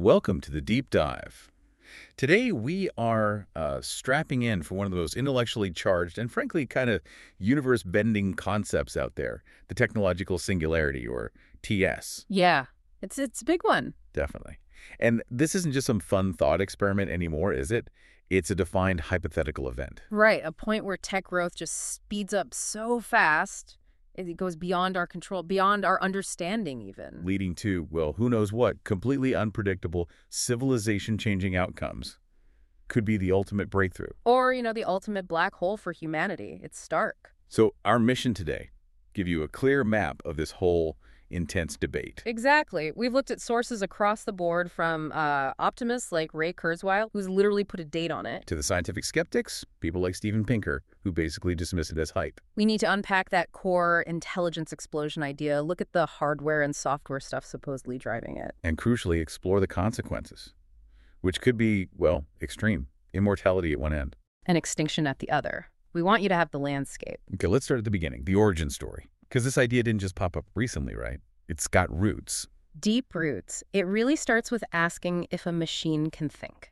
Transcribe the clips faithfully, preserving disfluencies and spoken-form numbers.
Welcome to the Deep Dive. Today we are uh, strapping in for one of the most intellectually charged and frankly kind of universe-bending concepts out there, the technological singularity, or T S. Yeah, it's it's a big one. Definitely. And this isn't just some fun thought experiment anymore, is it? It's a defined hypothetical event. Right, a point where tech growth just speeds up so fast, it goes beyond our control, beyond our understanding even. Leading to, well, who knows what, completely unpredictable, civilization-changing outcomes. Could be the ultimate breakthrough. Or, you know, the ultimate black hole for humanity. It's stark. So our mission today, give you a clear map of this whole intense debate. Exactly. We've looked at sources across the board from uh, optimists like Ray Kurzweil, who's literally put a date on it, To the scientific skeptics, people like Steven Pinker, who basically dismiss it as hype. we need to unpack that core intelligence explosion idea, look at the hardware and software stuff supposedly driving it. And crucially, explore the consequences, which could be, well, extreme. Immortality at one end. And extinction at the other. We want you to have the landscape. Okay, let's start at the beginning, the origin story. Because this idea didn't just pop up recently, right? It's got roots. Deep roots. It really starts with asking if a machine can think.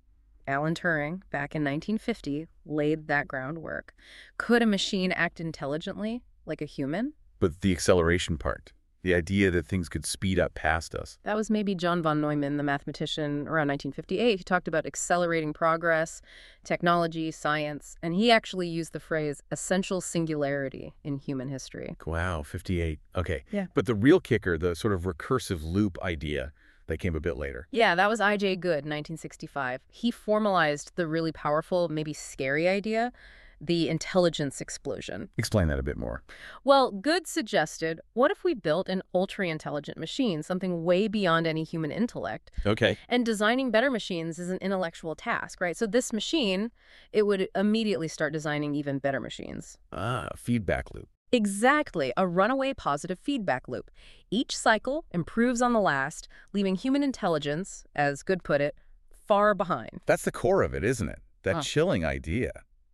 Alan Turing, back in nineteen fifty, laid that groundwork. Could a machine act intelligently, like a human? But the acceleration part, the idea that things could speed up past us. That was maybe John von Neumann, the mathematician, around nineteen fifty-eight. He talked about accelerating progress, technology, science, and he actually used the phrase essential singularity in human history. Wow, fifty-eight. Okay. Yeah. But the real kicker, the sort of recursive loop idea, that came a bit later. Yeah, that was I J Good, nineteen sixty-five. He formalized the really powerful, maybe scary idea, the intelligence explosion. Explain that a bit more. Well, Good suggested, what if we built an ultra-intelligent machine, something way beyond any human intellect? Okay. And designing better machines is an intellectual task, right? So this machine, it would immediately start designing even better machines. Ah, feedback loop. Exactly, a runaway positive feedback loop. Each cycle improves on the last, leaving human intelligence, as Good put it, far behind. That's the core of it, isn't it? That Huh. chilling idea.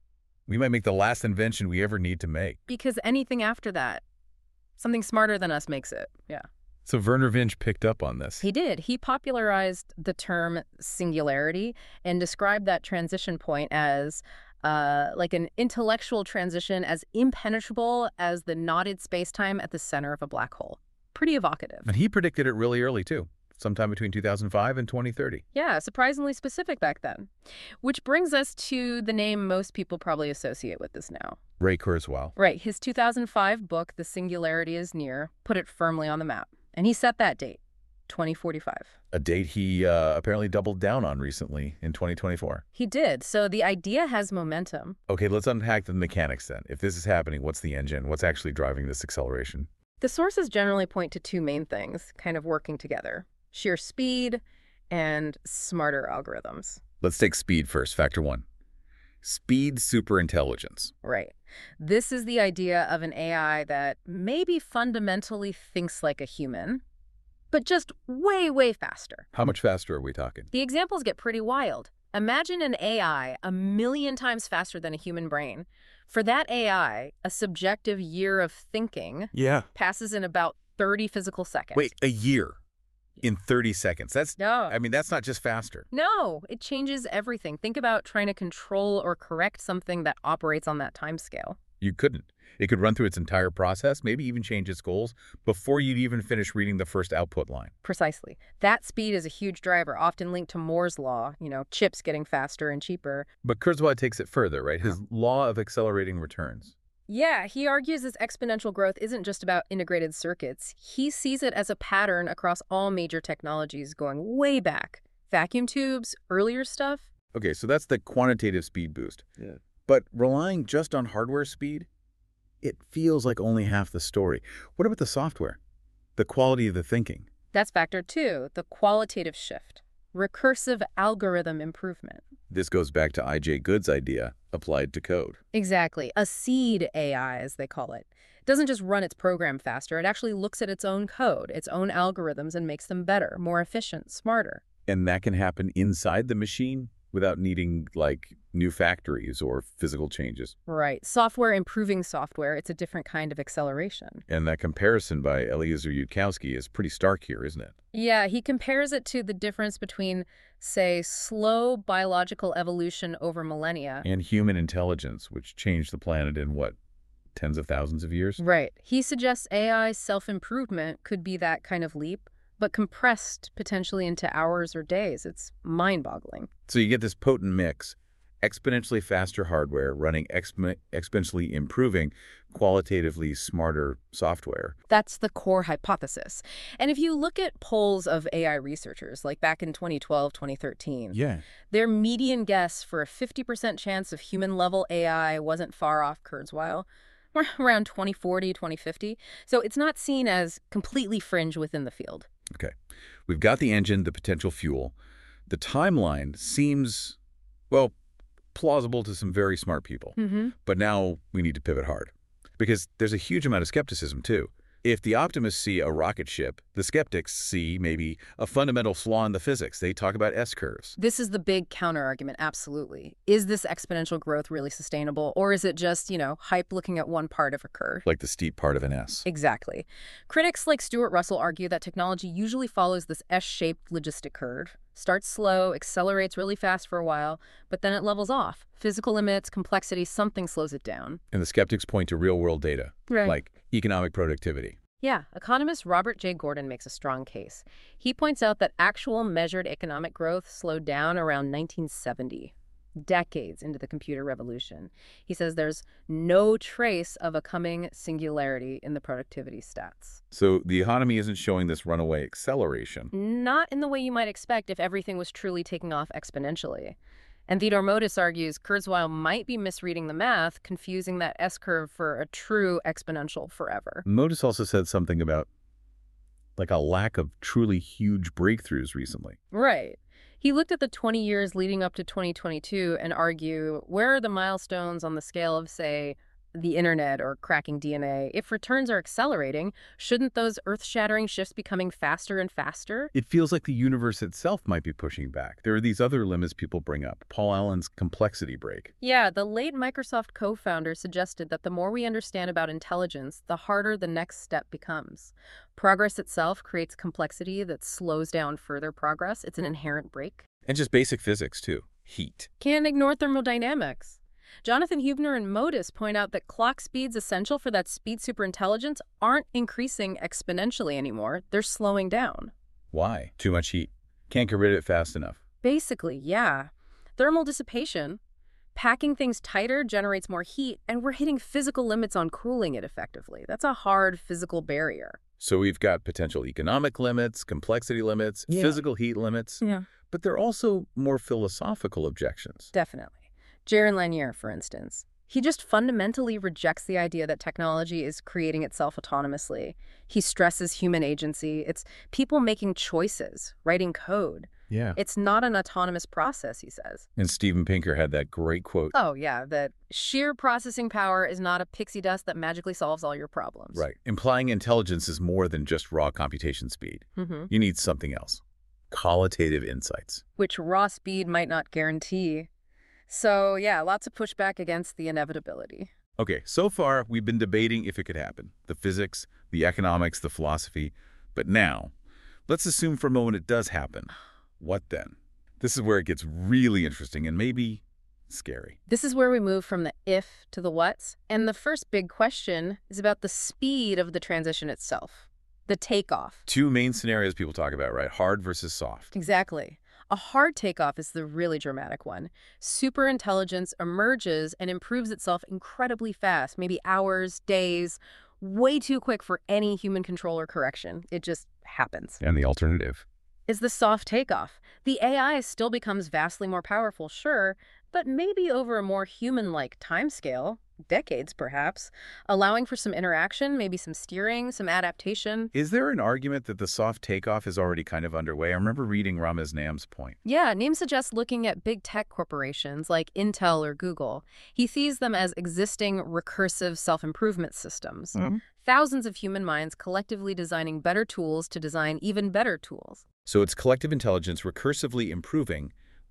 We might make the last invention we ever need to make. Because anything after that, something smarter than us makes it. Yeah. So Werner Vinge picked up on this. He did. He popularized the term singularity and described that transition point as uh, like an intellectual transition as impenetrable as the knotted spacetime at the center of a black hole. Pretty evocative. And he predicted it really early, too, sometime between two thousand five and twenty thirty. Yeah, surprisingly specific back then. Which brings us to the name most people probably associate with this now. Ray Kurzweil. Right, his two thousand five book, The Singularity is Near, put it firmly on the map. And he set that date, twenty forty-five. A date he uh, apparently doubled down on recently in twenty twenty-four. He did. So the idea has momentum. Okay, let's unpack the mechanics then. If this is happening, what's the engine? What's actually driving this acceleration? The sources generally point to two main things, kind of working together. Sheer speed and smarter algorithms. Let's take speed first, factor one. Speed superintelligence. Right. This is the idea of an A I that maybe fundamentally thinks like a human, but just way, way faster. How much faster are we talking? The examples get pretty wild. Imagine an A I a million times faster than a human brain. For that A I, a subjective year of thinking Yeah. passes in about thirty physical seconds. Wait, a year in thirty seconds. That's, No. I mean, that's not just faster. No, it changes everything. Think about trying to control or correct something that operates on that time scale. You couldn't. It could run through its entire process, maybe even change its goals before you'd even finish reading the first output line. Precisely. That speed is a huge driver, often linked to Moore's law, you know, chips getting faster and cheaper. But Kurzweil takes it further, right? His law of accelerating returns. Yeah, he argues this exponential growth isn't just about integrated circuits. He sees it as a pattern across all major technologies going way back. Vacuum tubes, earlier stuff. Okay, so that's the quantitative speed boost. Yeah. But relying just on hardware speed, it feels like only half the story. What about the software? The quality of the thinking? That's factor two, the qualitative shift. Recursive algorithm improvement. This goes back to I J Good's idea, applied to code. Exactly. A seed A I, as they call it. It doesn't just run its program faster. It actually looks at its own code, its own algorithms, and makes them better, more efficient, smarter. And that can happen inside the machine, without needing, like, new factories or physical changes. Right. Software improving software, it's a different kind of acceleration. And that comparison by Eliezer Yudkowsky is pretty stark here, isn't it? Yeah, he compares it to the difference between, say, slow biological evolution over millennia. And human intelligence, which changed the planet in, what, tens of thousands of years? Right. He suggests A I self-improvement could be that kind of leap, but compressed potentially into hours or days. It's mind-boggling. So you get this potent mix, exponentially faster hardware running exp exponentially improving, qualitatively smarter software. That's the core hypothesis. And if you look at polls of A I researchers, like back in twenty twelve, twenty thirteen, Yeah. their median guess for a fifty percent chance of human-level A I wasn't far off Kurzweil, around twenty forty, twenty fifty. So it's not seen as completely fringe within the field. Okay. We've got the engine, the potential fuel. The timeline seems, well, plausible to some very smart people. Mm-hmm. But now we need to pivot hard. Because there's a huge amount of skepticism, too. If the optimists see a rocket ship, the skeptics see maybe a fundamental flaw in the physics. They talk about S-curves. This is the big counterargument, absolutely. Is this exponential growth really sustainable, or is it just, you know, hype looking at one part of a curve? Like the steep part of an S. Exactly. Critics like Stuart Russell argue that technology usually follows this S-shaped logistic curve. Starts slow, accelerates really fast for a while, but then it levels off. Physical limits, complexity, something slows it down. And the skeptics point to real-world data, Right. like economic productivity. Yeah, economist Robert J. Gordon makes a strong case. He points out that actual measured economic growth slowed down around nineteen seventy, decades into the computer revolution. He says there's no trace of a coming singularity in the productivity stats. So the economy isn't showing this runaway acceleration. Not in the way you might expect if everything was truly taking off exponentially. And Theodore Modis argues Kurzweil might be misreading the math, confusing that S-curve for a true exponential forever. Modis also said something about, like, a lack of truly huge breakthroughs recently. Right. He looked at the twenty years leading up to twenty twenty-two and argued, where are the milestones on the scale of, say, the internet or cracking D N A? If returns are accelerating, shouldn't those earth-shattering shifts be coming faster and faster? It feels like the universe itself might be pushing back. There are these other limits people bring up. Paul Allen's complexity break. Yeah, the late Microsoft co-founder suggested that the more we understand about intelligence, the harder the next step becomes. Progress itself creates complexity that slows down further progress. It's an inherent break. And just basic physics, too. Heat. Can't ignore thermodynamics. Jonathan Huebner and Modis point out that clock speeds essential for that speed superintelligence aren't increasing exponentially anymore. They're slowing down. Why? Too much heat. Can't get rid of it fast enough. Basically, yeah. Thermal dissipation. Packing things tighter generates more heat, and we're hitting physical limits on cooling it effectively. That's a hard physical barrier. So we've got potential economic limits, complexity limits, Yeah. physical heat limits. Yeah. But there are also more philosophical objections. Definitely. Jaron Lanier, for instance. He just fundamentally rejects the idea that technology is creating itself autonomously. He stresses human agency. It's people making choices, writing code. Yeah. It's not an autonomous process, he says. And Steven Pinker had that great quote. Oh, yeah, that sheer processing power is not a pixie dust that magically solves all your problems. Right. Implying intelligence is more than just raw computation speed. Mm-hmm. You need something else. Qualitative insights. Which raw speed might not guarantee. So, yeah, lots of pushback against the inevitability. Okay, so far we've been debating if it could happen. The physics, the economics, the philosophy. But now, let's assume for a moment it does happen. What then? This is where it gets really interesting and maybe scary. This is where we move from the if to the what's. And the first big question is about the speed of the transition itself, the takeoff. Two main scenarios people talk about, right? Hard versus soft. Exactly. A hard takeoff is the really dramatic one. Superintelligence emerges and improves itself incredibly fast, maybe hours, days, way too quick for any human control or correction. It just happens. And the alternative? Is the soft takeoff. The A I still becomes vastly more powerful, sure, but maybe over a more human-like timescale, decades perhaps, allowing for some interaction, maybe some steering, some adaptation. Is there an argument that the soft takeoff is already kind of underway? I remember reading Ramez Nam's point. Yeah, Naim suggests looking at big tech corporations like Intel or Google. He sees them as existing recursive self-improvement systems. Mm-hmm. Thousands of human minds collectively designing better tools to design even better tools. So it's collective intelligence recursively improving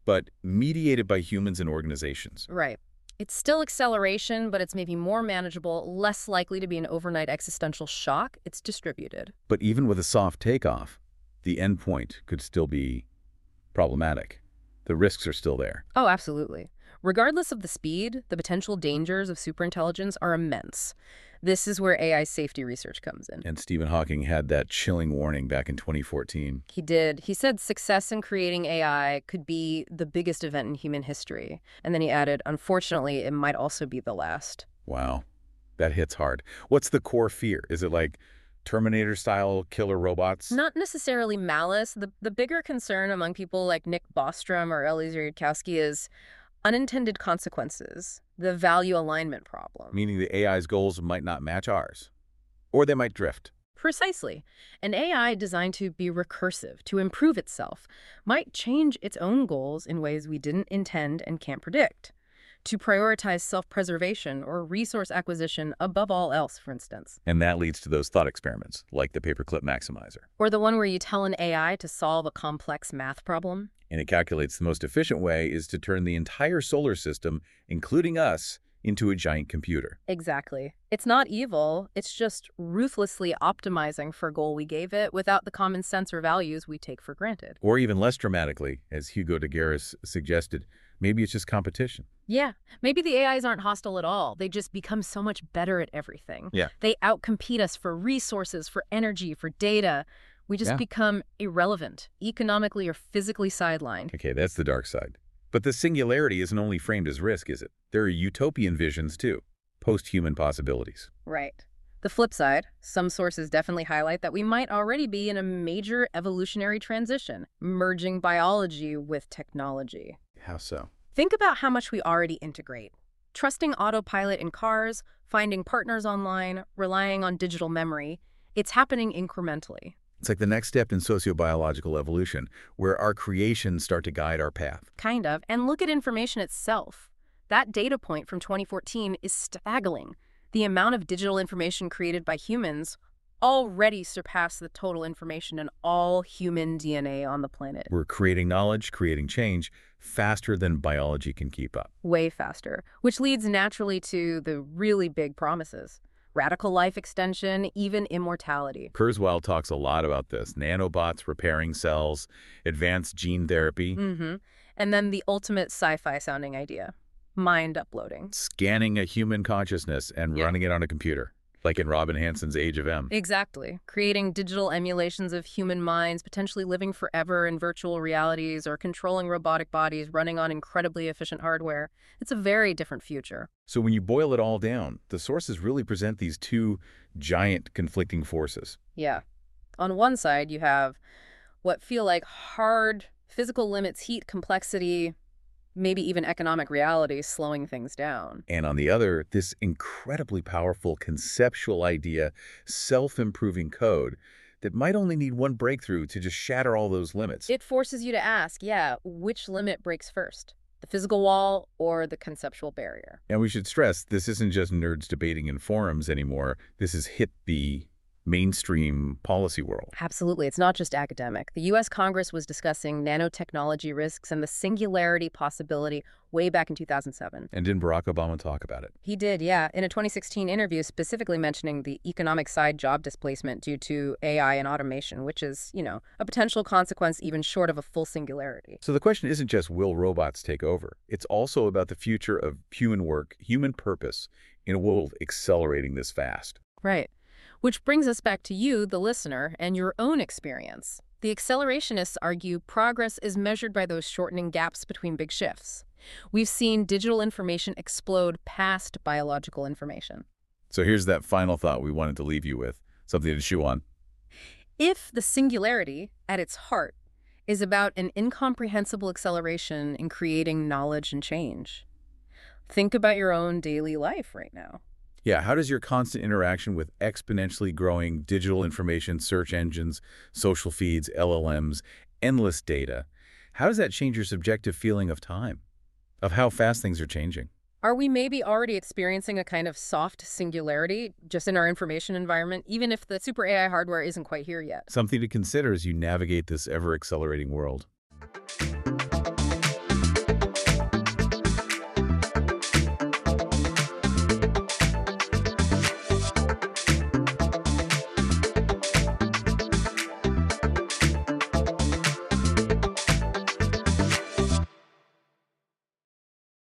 but mediated by humans and organizations. Right. It's still acceleration, but it's maybe more manageable, less likely to be an overnight existential shock. It's distributed. But even with a soft takeoff, the endpoint could still be problematic. The risks are still there. Oh, absolutely. Regardless of the speed, the potential dangers of superintelligence are immense. This is where A I safety research comes in. And Stephen Hawking had that chilling warning back in twenty fourteen. He did. He said success in creating A I could be the biggest event in human history. And then he added, unfortunately, it might also be the last. Wow, that hits hard. What's the core fear? Is it like Terminator-style killer robots? Not necessarily malice. The, the bigger concern among people like Nick Bostrom or Eliezer Yudkowsky is unintended consequences, the value alignment problem. Meaning the A I's goals might not match ours. Or they might drift. Precisely. An A I designed to be recursive, to improve itself, might change its own goals in ways we didn't intend and can't predict. To prioritize self-preservation or resource acquisition above all else, for instance. And that leads to those thought experiments, like the paperclip maximizer. Or the one where you tell an A I to solve a complex math problem. And it calculates the most efficient way is to turn the entire solar system, including us, into a giant computer. Exactly. It's not evil. It's just ruthlessly optimizing for a goal we gave it without the common sense or values we take for granted. Or even less dramatically, as Hugo de Garis suggested, maybe it's just competition. Yeah. Maybe the A Is aren't hostile at all. They just become so much better at everything. Yeah. They outcompete us for resources, for energy, for data. We just Yeah. become irrelevant, economically or physically sidelined. Okay, that's the dark side. But the singularity isn't only framed as risk, is it? There are utopian visions, too. Post-human possibilities. Right. The flip side, some sources definitely highlight that we might already be in a major evolutionary transition, merging biology with technology. How so? Think about how much we already integrate. Trusting autopilot in cars, finding partners online, relying on digital memory. It's happening incrementally. It's like the next step in sociobiological evolution, where our creations start to guide our path. Kind of. And look at information itself. That data point from twenty fourteen is staggering. The amount of digital information created by humans already surpassed the total information in all human D N A on the planet. We're creating knowledge, creating change, faster than biology can keep up. Way faster. Which leads naturally to the really big promises. Radical life extension, even immortality. Kurzweil talks a lot about this. Nanobots repairing cells, advanced gene therapy. Mm-hmm. And then the ultimate sci-fi sounding idea. Mind uploading. Scanning a human consciousness and Yeah. running it on a computer, like in Robin Hansen's Age of M. Exactly. Creating digital emulations of human minds, potentially living forever in virtual realities, or controlling robotic bodies running on incredibly efficient hardware. It's a very different future. So when you boil it all down, the sources really present these two giant conflicting forces. Yeah. On one side, you have what feel like hard physical limits, heat, complexity, maybe even economic realities slowing things down. And on the other, this incredibly powerful conceptual idea, self-improving code, that might only need one breakthrough to just shatter all those limits. It forces you to ask, yeah, which limit breaks first? The physical wall or the conceptual barrier? And we should stress, this isn't just nerds debating in forums anymore. This has hit the mainstream policy world. Absolutely. It's not just academic. The U S Congress was discussing nanotechnology risks and the singularity possibility way back in two thousand seven. And didn't Barack Obama talk about it? He did, yeah, in a twenty sixteen interview specifically mentioning the economic side job displacement due to A I and automation, which is, you know, a potential consequence even short of a full singularity. So the question isn't just will robots take over? It's also about the future of human work, human purpose, in a world accelerating this fast. Right. Which brings us back to you, the listener, and your own experience. The accelerationists argue progress is measured by those shortening gaps between big shifts. We've seen digital information explode past biological information. So here's that final thought we wanted to leave you with, something to chew on. If the singularity, at its heart, is about an incomprehensible acceleration in creating knowledge and change, think about your own daily life right now. Yeah, how does your constant interaction with exponentially growing digital information, search engines, social feeds, L L Ms, endless data, how does that change your subjective feeling of time, of how fast things are changing? Are we maybe already experiencing a kind of soft singularity just in our information environment, even if the super A I hardware isn't quite here yet? Something to consider as you navigate this ever-accelerating world.